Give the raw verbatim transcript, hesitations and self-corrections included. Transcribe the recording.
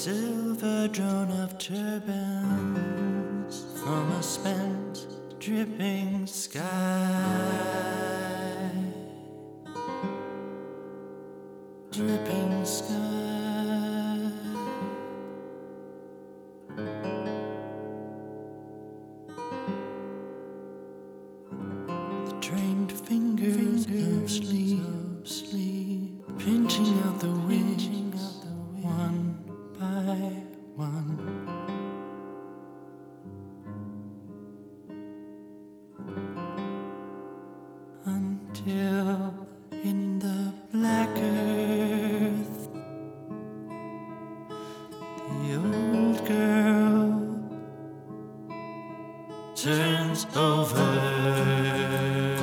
silver drone of turbans from a spent, dripping sky. Dripping sky. The trained fingers of sleep, sleep, pinching out the wings, one by one. Until in the black earth, the old girl turns over.